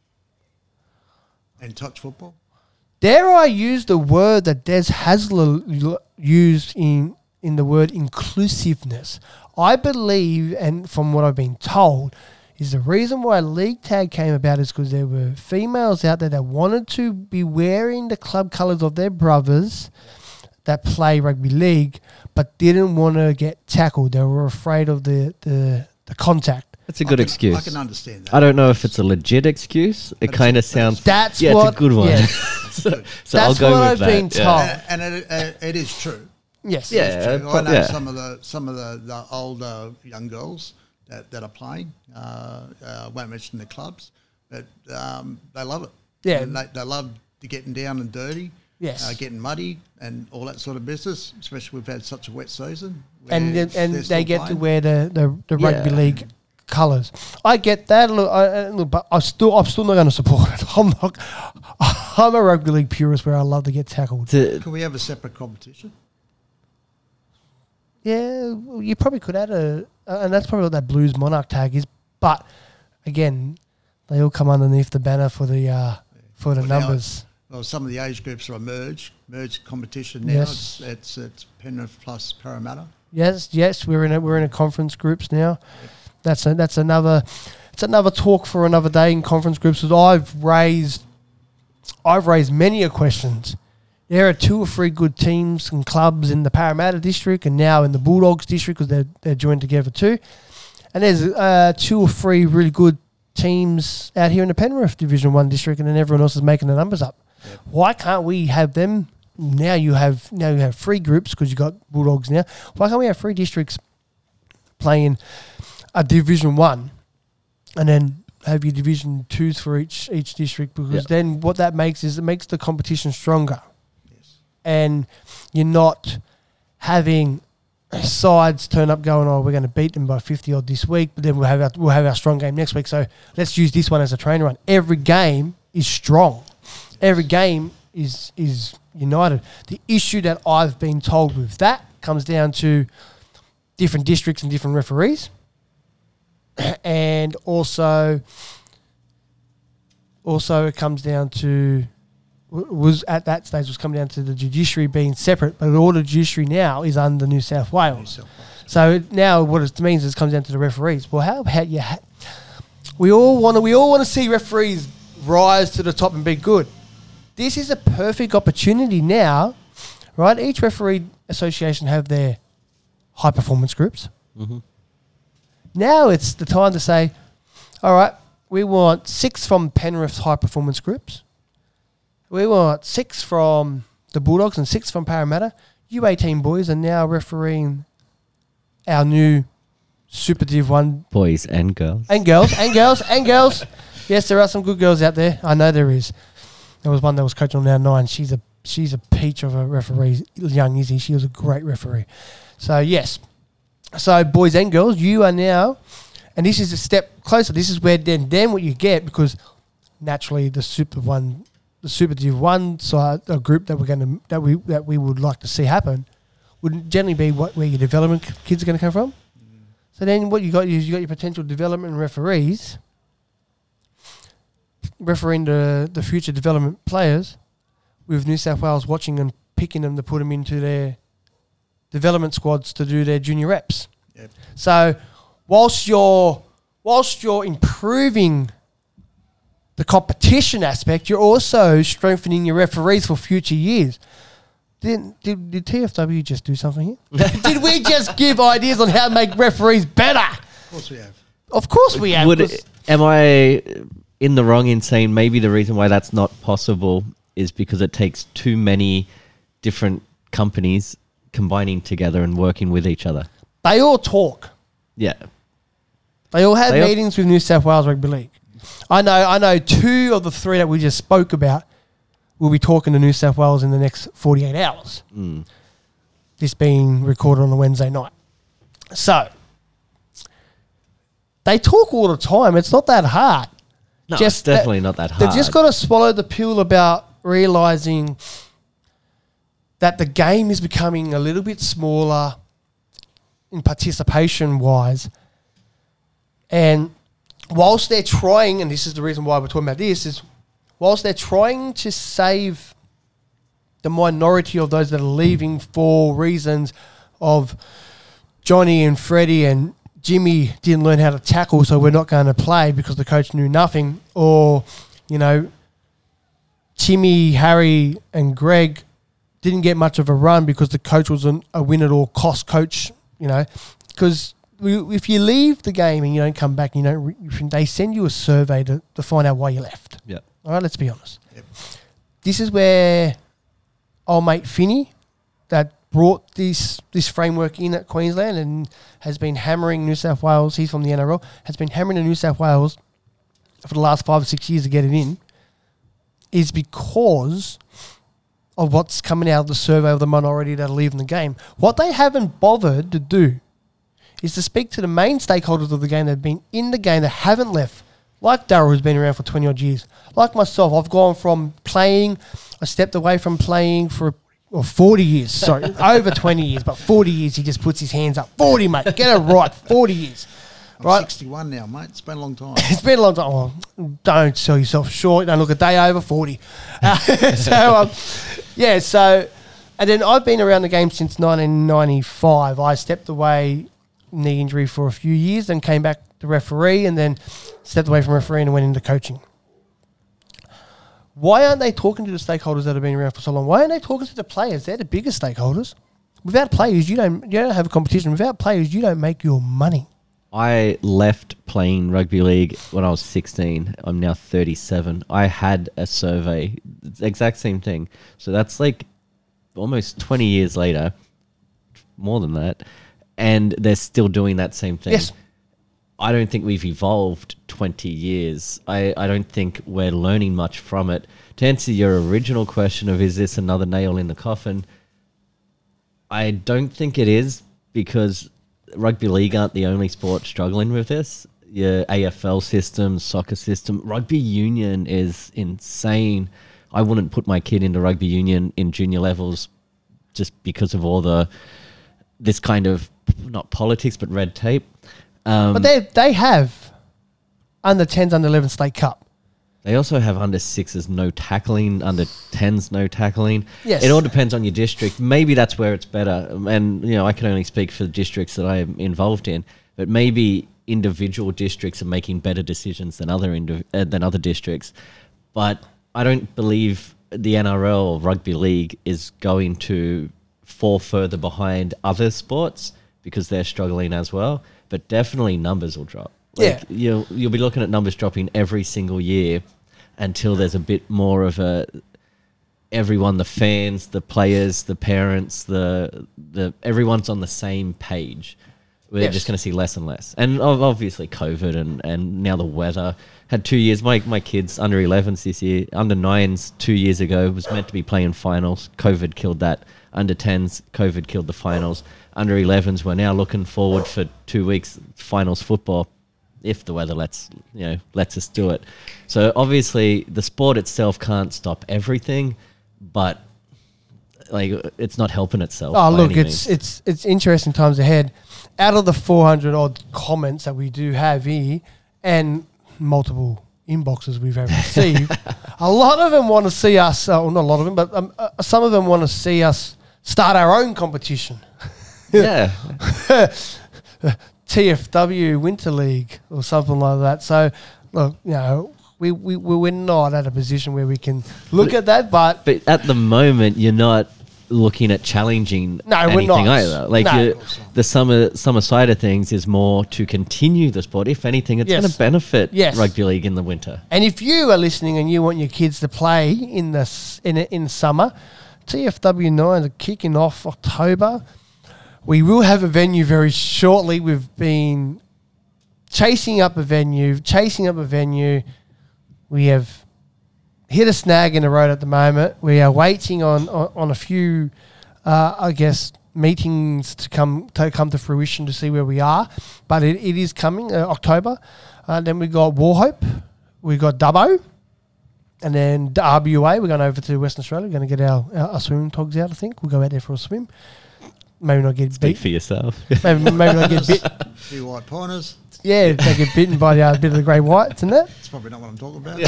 and touch football? Dare I use the word that Des Hasler used in the word inclusiveness? I believe, and from what I've been told, is the reason why league tag came about is because there were females out there that wanted to be wearing the club colours of their brothers that play rugby league, but didn't want to get tackled. They were afraid of the contact. That's a good excuse. I can understand that. I don't know if it's a legit excuse. It kind of sounds... That's it's a good one. Yeah. so I'll go with that. Been told. And it is true. Yes. Yeah. It's true. I know some of the older young girls that are playing. I won't mention the clubs, but they love it. Yeah. And they love the getting down and dirty. Yes. Getting muddy and all that sort of business, especially we've had such a wet season. And they get playing. to wear the rugby league colours. I get that, but I'm still not going to support it. I'm a rugby league purist where I love to get tackled. Can we have a separate competition? Yeah, you probably could add and that's probably what that Blues Monarch tag is. But again, they all come underneath the banner for the numbers. Well, some of the age groups are a merged competition now. Yes. It's Penrith plus Parramatta. Yes, we're in a conference groups now. Yep. That's another talk for another day in conference groups. I've raised many questions. There are 2 or 3 good teams and clubs in the Parramatta district and now in the Bulldogs district because they're joined together too. And there's 2 or 3 really good teams out here in the Penrith Division 1 district, and then everyone else is making the numbers up. Yep. Why can't we have them? Now you have 3 groups because you got Bulldogs now. Why can't we have 3 districts playing a Division 1 and then have your Division 2s for each district? Because then what that makes is it makes the competition stronger. Yes. And you're not having sides turn up going, oh, we're going to beat them by 50 odd this week, but then we'll have our strong game next week. So let's use this one as a train run. Every game is strong. Every game is united. The issue that I've been told with that comes down to different districts and different referees, and also it comes down to was coming down to the judiciary being separate, but all the judiciary now is under New South Wales. So now what it means is it comes down to the referees. Well, how about we all want to see referees rise to the top and be good. This is a perfect opportunity now, right? Each referee association have their high performance groups. Mm-hmm. Now it's the time to say, all right, we want 6 from Penrith's high performance groups. We want 6 from the Bulldogs and 6 from Parramatta. You 18 boys are now refereeing our new Super Div 1. Boys and girls. And girls. Yes, there are some good girls out there. I know there is. There was one that was coaching on our 9. She's a peach of a referee, young Izzy. She was a great referee. So, yes. So, boys and girls, you are now, and this is a step closer. This is where then what you get, because naturally the Super Div 1 side, a group that we would like to see happen, would generally be where your development kids are going to come from. So then what you got is you got your potential development referees refereeing the future development players, with New South Wales watching and picking them to put them into their development squads to do their junior reps. Yep. So whilst you're improving the competition aspect, you're also strengthening your referees for future years. Did TFW just do something here? Did we just give ideas on how to make referees better? Of course we have. Of course we have. Am I in the wrong in saying maybe the reason why that's not possible is because it takes too many different companies combining together and working with each other? They all talk. Yeah. They all had meetings with New South Wales Rugby League. I know 2 of the 3 that we just spoke about will be talking to New South Wales in the next 48 hours. This being recorded on a Wednesday night. So, they talk all the time. It's not that hard. No, it's definitely not that hard. They've just got to swallow the pill about realising that the game is becoming a little bit smaller in participation-wise. And whilst they're trying, and this is the reason why we're talking about this, is whilst they're trying to save the minority of those that are leaving for reasons of Johnny and Freddie and Jimmy didn't learn how to tackle, so we're not going to play because the coach knew nothing, or, you know, Timmy, Harry and Greg didn't get much of a run because the coach was a win-at-all-cost coach, you know, because if you leave the game and you don't come back, they send you a survey to find out why you left. Yep. All right, let's be honest. Yep. This is where old mate Finney, that brought this framework in at Queensland and has been hammering New South Wales, he's from the NRL, has been hammering New South Wales for the last 5 or 6 years to get it in, is because of what's coming out of the survey of the minority that are leaving the game. What they haven't bothered to do is to speak to the main stakeholders of the game that have been in the game that haven't left, like Darryl, who's been around for 20 odd years. Like myself, I've gone from playing, I stepped away from playing for 40 years, sorry, over 20 years, but 40 years he just puts his hands up. 40, mate, get it right, 40 years. I'm 61 now, mate. It's been a long time. It's been a long time. Oh, don't sell yourself short. Don't look a day over 40. So, and then I've been around the game since 1995. I stepped away, knee injury for a few years, then came back to referee, and then stepped away from refereeing and went into coaching. Why aren't they talking to the stakeholders that have been around for so long? Why aren't they talking to the players? They're the biggest stakeholders. Without players, you don't have a competition. Without players, you don't make your money. I left playing rugby league when I was 16. I'm now 37. I had a survey, it's the exact same thing. So that's like almost 20 years later, more than that, and they're still doing that same thing. Yes. I don't think we've evolved 20 years. I don't think we're learning much from it. To answer your original question of is this another nail in the coffin, I don't think it is, because rugby league aren't the only sport struggling with this. Your AFL system, soccer system, rugby union is insane. I wouldn't put my kid into rugby union in junior levels just because of all this kind of, not politics, but red tape. But they have under 10s, under 11 state cup. They also have under 6s no tackling, under 10s no tackling. Yes. It all depends on your district. Maybe that's where it's better. And, I can only speak for the districts that I am involved in. But maybe individual districts are making better decisions than other districts. But I don't believe the NRL or rugby league is going to fall further behind other sports because they're struggling as well. But definitely numbers will drop. You'll be looking at numbers dropping every single year until there's a bit more of everyone, the fans, the players, the parents, the everyone's on the same page. We're just going to see less and less. And obviously COVID and now the weather. Had 2 years. My kids, under 11s this year, under 9s 2 years ago, was meant to be playing finals. COVID killed that. Under 10s, COVID killed the finals. Under 11s, we're now looking forward for 2 weeks finals football, if the weather lets us do it. So obviously the sport itself can't stop everything, but like it's not helping itself. Oh, by look, any it's means. it's interesting times ahead. Out of the 400 odd comments that we do have here, and multiple inboxes we've ever received, a lot of them want to see us. Well, not a lot of them, but some of them want to see us start our own competition. yeah. TFW Winter League or something like that. So, look, we're not at a position where we can look at that, but But at the moment, you're not looking at challenging No, we're anything not. either. Like No. the summer side of things is more to continue the sport. If anything, it's Yes. going to benefit Yes. rugby league in the winter. and if you are listening and you want your kids to play in summer, TFW 9 are kicking off October. We will have a venue very shortly. We've been chasing up a venue. We have hit a snag in the road at the moment. We are waiting on a few, meetings to come to fruition to see where we are. But it is coming, October. Then we got Warhope. We got Dubbo. And then RBUA, we're going over to Western Australia. We're going to get our swimming togs out, I think. We'll go out there for a swim. Maybe not get Speak beat. for yourself. Maybe not get bit. Few white pointers. Yeah, they get bitten by the bit of the grey whites and that. That's probably not what I'm talking about.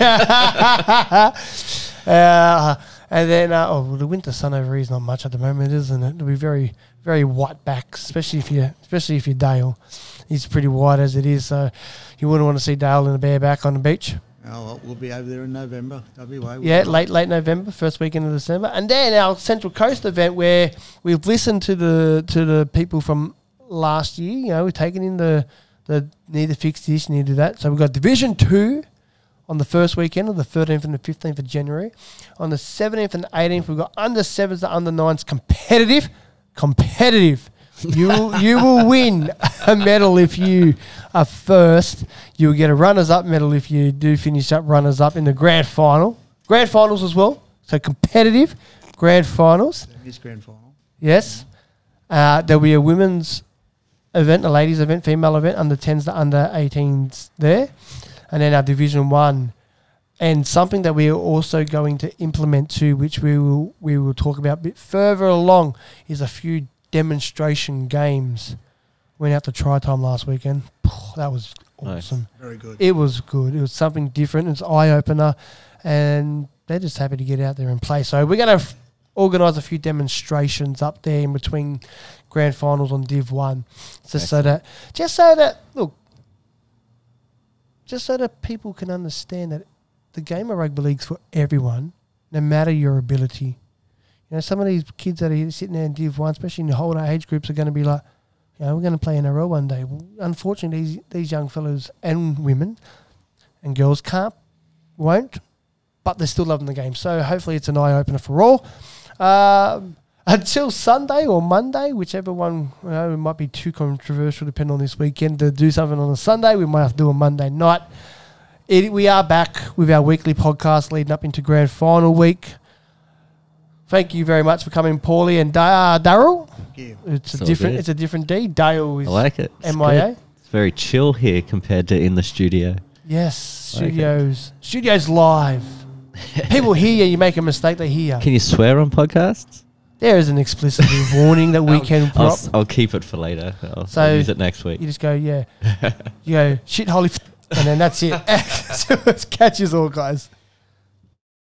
And then, the winter sun over here is not much at the moment, isn't it? It'll be very, very white backs, especially if you're Dale. He's pretty white as it is, so you wouldn't want to see Dale in a bareback on the beach. Oh, well, we'll be over there in November. WA. Yeah, late November, first weekend of December, and then our Central Coast event where we've listened to the people from last year. You know, we've taken in the need to fix this, need to do that. So we've got Division 2 on the first weekend of the 13th and the 15th of January. On the 17th and 18th, we've got under 7s to under 9s competitive. You will win a medal if you are first. You'll get a runners-up medal if you do finish up runners-up in the grand final. Grand finals as well. So competitive grand finals. This grand final. Yes. There'll be a women's event, a ladies' event, female event, under 10s to under 18s there. And then our Division 1. And something that we are also going to implement too, which we will talk about a bit further along, is a few demonstration games. Went out to Try Time last weekend. That was awesome. Nice. Very good. It was good. It was something different. It's eye-opener. And they're just happy to get out there and play. So we're going to organise a few demonstrations up there in between grand finals on Div 1. Just so that people can understand that the game of rugby league's for everyone, no matter your ability. You know, some of these kids that are sitting there in Div 1, especially in the older age groups, are going to be like, you know, we're going to play NRL one day. Well, unfortunately, these young fellows and women and girls won't, but they're still loving the game. So hopefully it's an eye-opener for all. Until Sunday or Monday, whichever one, you know, it might be too controversial depending on this weekend to do something on a Sunday. We might have to do a Monday night. We are back with our weekly podcast leading up into grand final week. Thank you very much for coming, Paulie and Daryl. Thank you. It's It's a all different. good. It's a different D. Dale is I like it. It's MIA. good. It's very chill here compared to in the studio. Yes, I like it. studios live. People hear you make a mistake, they hear. Can you swear on podcasts? There is an explicit warning that we can prop. I'll keep it for later. I'll So use it next week. You just go, yeah. You go, shit, holy, and then that's it. So it catches all, guys.